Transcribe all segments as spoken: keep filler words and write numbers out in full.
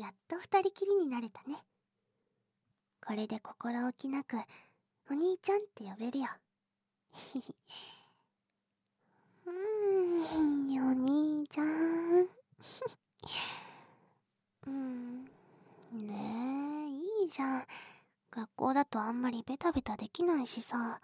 やっと二人きりになれたね。これで心置きなくお兄ちゃんって呼べるよ。うーん、お兄ちゃん。うーん、ねえ、いいじゃん。学校だとあんまりベタベタできないしさ。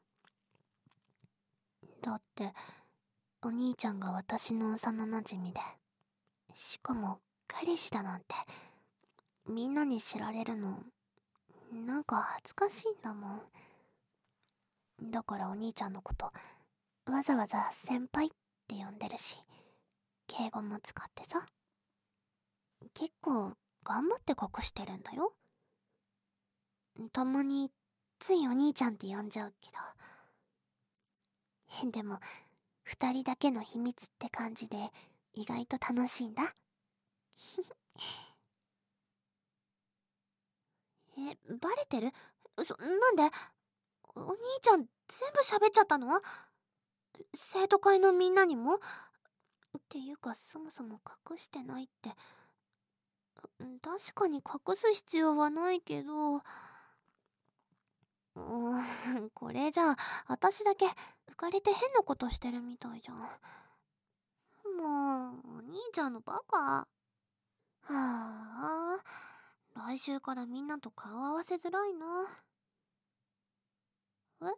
だって、お兄ちゃんが私の幼馴染で、しかも彼氏だなんて、みんなに知られるの、なんか恥ずかしいんだもん。だからお兄ちゃんのこと、わざわざ先輩って呼んでるし、敬語も使ってさ。結構頑張って隠してるんだよ。たまについお兄ちゃんって呼んじゃうけど。でも、二人だけの秘密って感じで意外と楽しいんだ。え、バレてる？そ、なんで？お兄ちゃん全部喋っちゃったの？生徒会のみんなにも？っていうかそもそも隠してないって。確かに隠す必要はないけど。うーん、これじゃあ私だけ浮かれて変なことしてるみたいじゃん。もうお兄ちゃんのバカ。はあ、来週からみんなと顔合わせづらいな。え？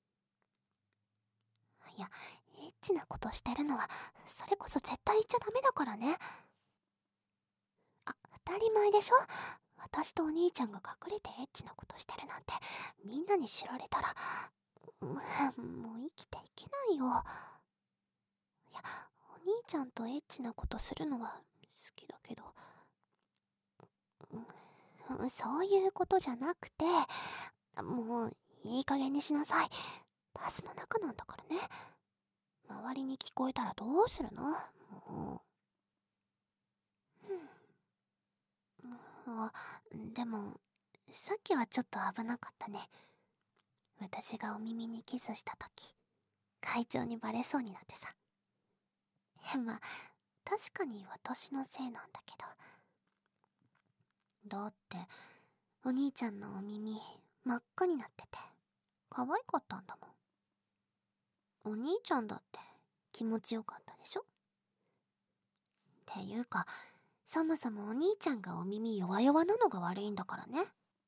いや、エッチなことしてるのはそれこそ絶対言っちゃダメだからね。あ、当たり前でしょ。私とお兄ちゃんが隠れてエッチなことしてるなんてみんなに知られたら、もう生きていけないよ。いや、お兄ちゃんとエッチなことするのは好きだけど、うん、そういうことじゃなくて、もういい加減にしなさい。バスの中なんだからね。周りに聞こえたらどうするの？もう、うん、あ、でもさっきはちょっと危なかったね。私がお耳にキスした時、会長にバレそうになってさ。まあ確かに私のせいなんだけど。だってお兄ちゃんのお耳真っ赤になってて可愛かったんだもん。お兄ちゃんだって気持ちよかったでしょ。っていうか、そもそもお兄ちゃんがお耳弱々なのが悪いんだからね。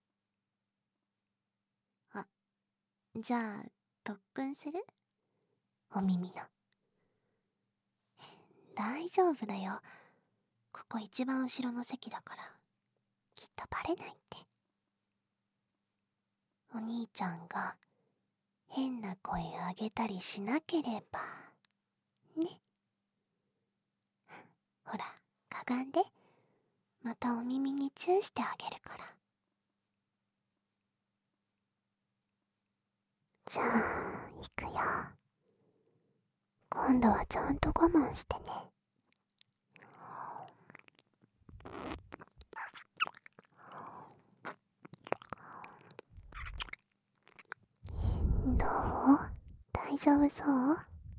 あ、じゃあ特訓する？お耳の。大丈夫だよ。ここ一番後ろの席だからきっとバレないって。お兄ちゃんが変な声あげたりしなければね。ほら、かがんで。またお耳にチューしてあげるから。じゃあ行くよ。今度はちゃんと我慢してね。どう？大丈夫そう？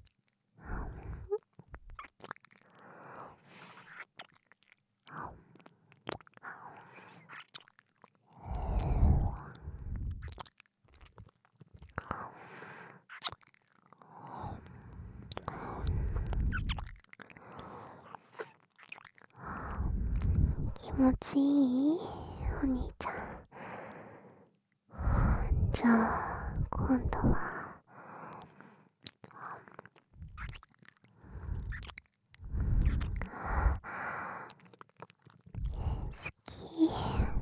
気持ちいい？お兄ちゃん。じゃあ今度は好き。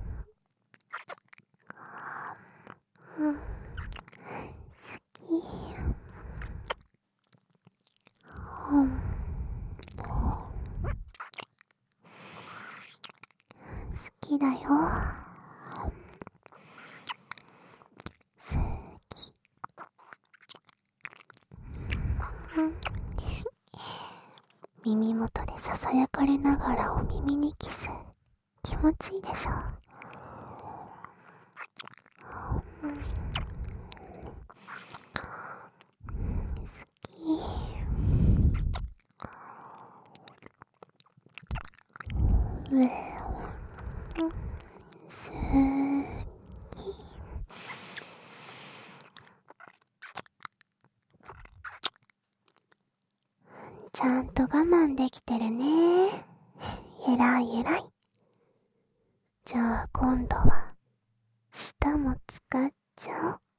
うん、好き。うん、好きだよ。好き。耳元でささやかれながらお耳にキス、気持ちいいでしょ。うん、好き。うえちゃんと我慢できてるね。えらいえらい。じゃあ今度は舌も使っちゃおう。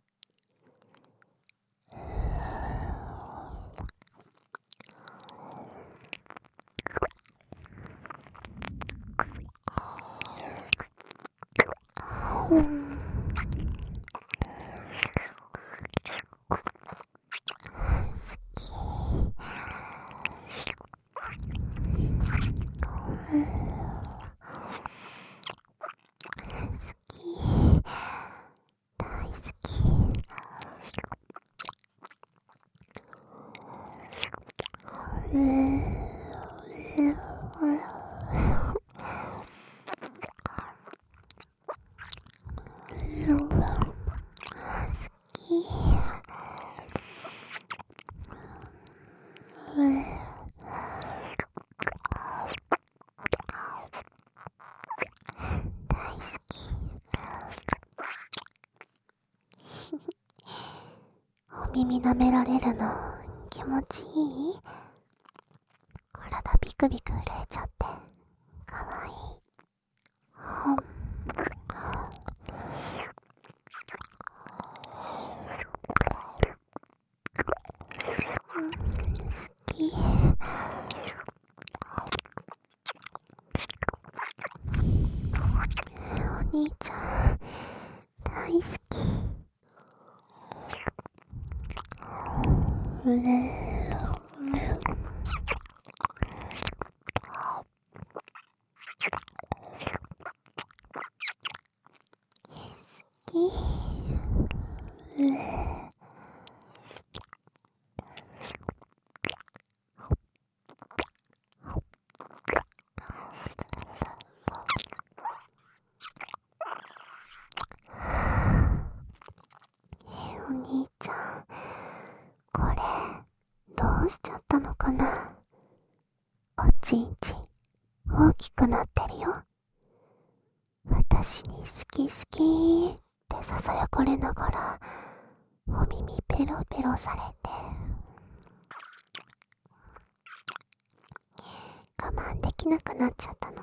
うん、好き。うん、好き。大好き。うん、お耳舐められるの気持ちいい？体ビクビク震えちゃってかわいい。ほん好き。お兄ちゃん大好き。うれ好き。うれお兄ちゃん、これどうしちゃったのかな。おちんちん大きくなってるよ。私に好き好きってささやかれながらお耳ペロペロされて我慢できなくなっちゃったの。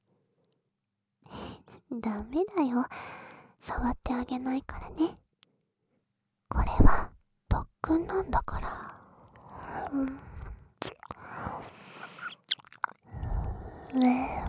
ダメだよ、触ってあげないからね。これは特訓なんだから。うん、うえ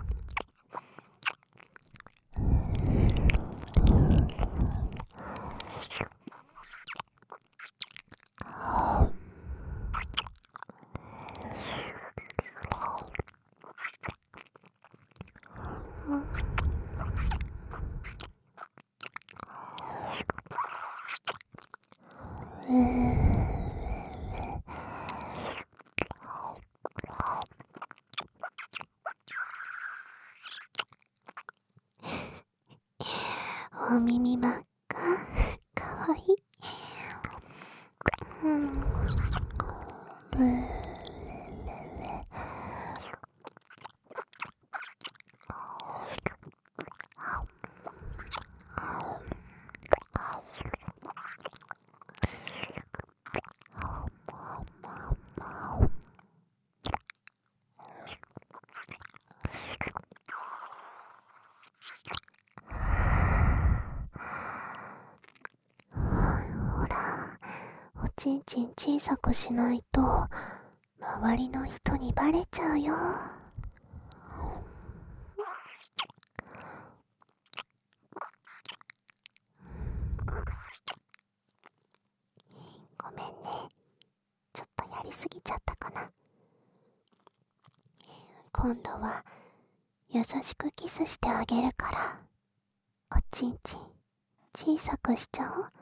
お耳真っ赤、かわいい。うん、うほら、おちんちん小さくしないと周りの人にバレちゃうよ。ごめんね、ちょっとやりすぎちゃったかな。今度は優しくキスしてあげるから、おちんちん小さくしちゃおう。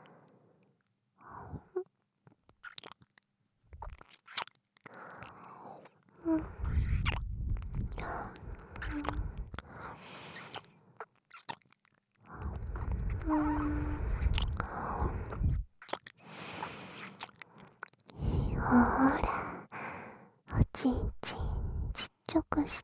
うん、うん、ほら、おちんちんちっちゃくして。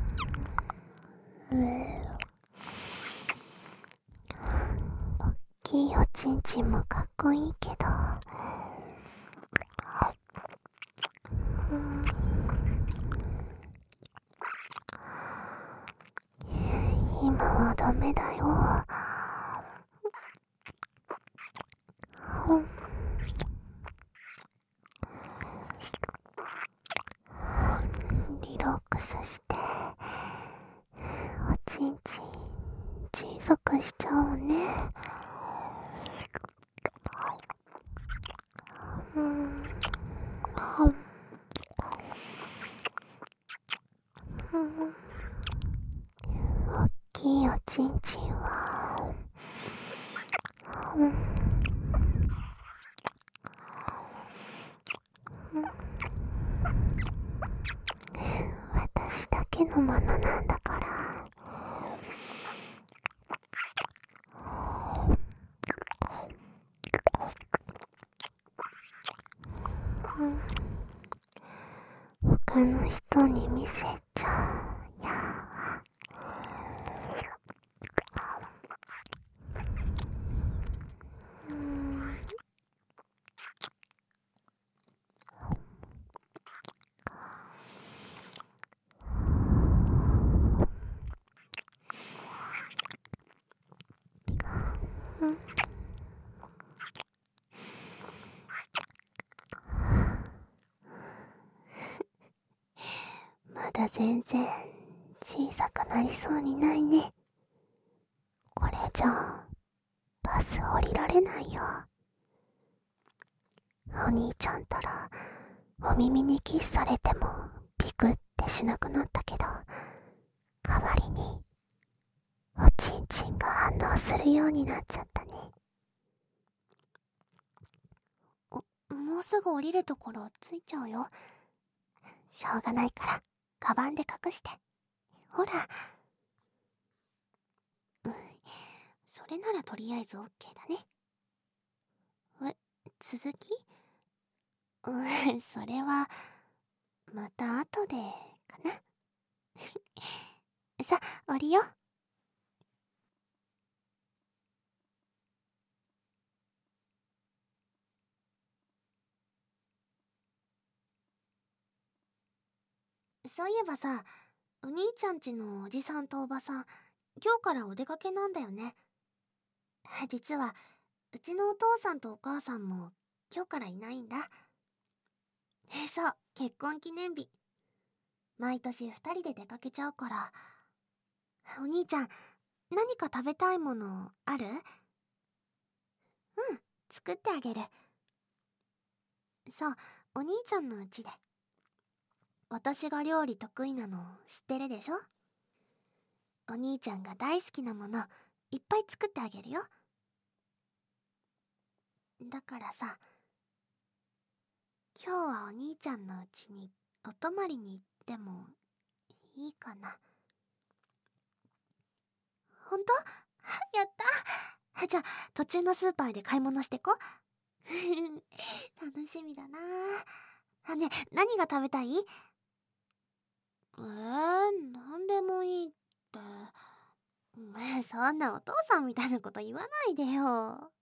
うえおっききいおちんちんもかっこいいけど、うん、今はダメだよ。うん、リラックスしておちんちん小さくしちゃおうね。うん、はん、うん、おっきいおちんちんは、うん、私だけのものなんだから。うん、他の人に見せちゃや。うん、うん、まだ全然小さくなりそうにないね。これじゃバス降りられないよ。お兄ちゃんたらお耳にキスされてもビクってしなくなったけど、代わりにおちんちんが反応するようになっちゃったね。お、もうすぐ降りるところ着いちゃうよ。しょうがないからカバンで隠して。ほら、うん、それならとりあえず オーケー だね。え、続き？うん、それはまた後でかな。さ、降りよう。そういえばさ、お兄ちゃんちのおじさんとおばさん、今日からお出かけなんだよね。実は、うちのお父さんとお母さんも今日からいないんだ。そう、結婚記念日。毎年二人で出かけちゃうから。お兄ちゃん、何か食べたいものある？うん、作ってあげる。そう、お兄ちゃんのうちで。私が料理得意なの知ってるでしょ？お兄ちゃんが大好きなものいっぱい作ってあげるよ。だからさ、今日はお兄ちゃんのうちにお泊まりに行ってもいいかな？ほんと？やった。じゃあ途中のスーパーで買い物してこ。楽しみだなあ。ね、何が食べたい？えー、なんでもいいって。そんなお父さんみたいなこと言わないでよ。